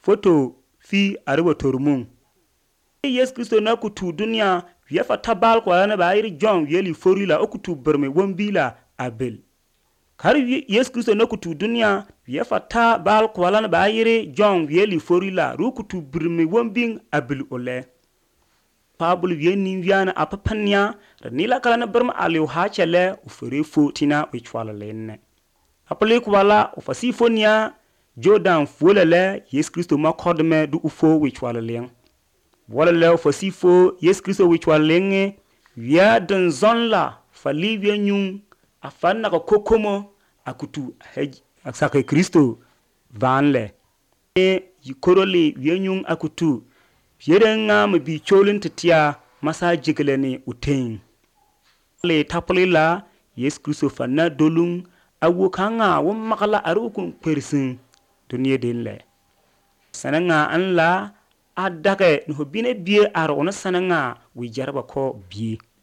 foto fi arwa tormung Yesu Kristo na kutu dunia ya fata bal kwa na ba iri John yeli forila okutu berme wombila abel kar Yesu Kristo na kutu dunia ya fata bal kwa na ba iri John yeli forila rukutu berme wombing abel ole Pabul yeni wiana apapanya ranila kala na berma aliu hachele ufere fotina wichwala lenne apale kwala ufasifonia Jordan fuolele Yesu Kristo makodme du ufo wichwala len wala le fasifo Yesu Kristo wichwala lenge via den zonla falivia nyung afanna ko kokomo akutu aksaka Kristo vanle yikorole via nyung akutu yerenga mabi cholin titia masa jigleni uten le tapulila Yesu Kristo fanna dolung awukanga wo makala arukun persin duniya dinle sananga anla adake no bine bie aro ona sananga wi jarba ko bie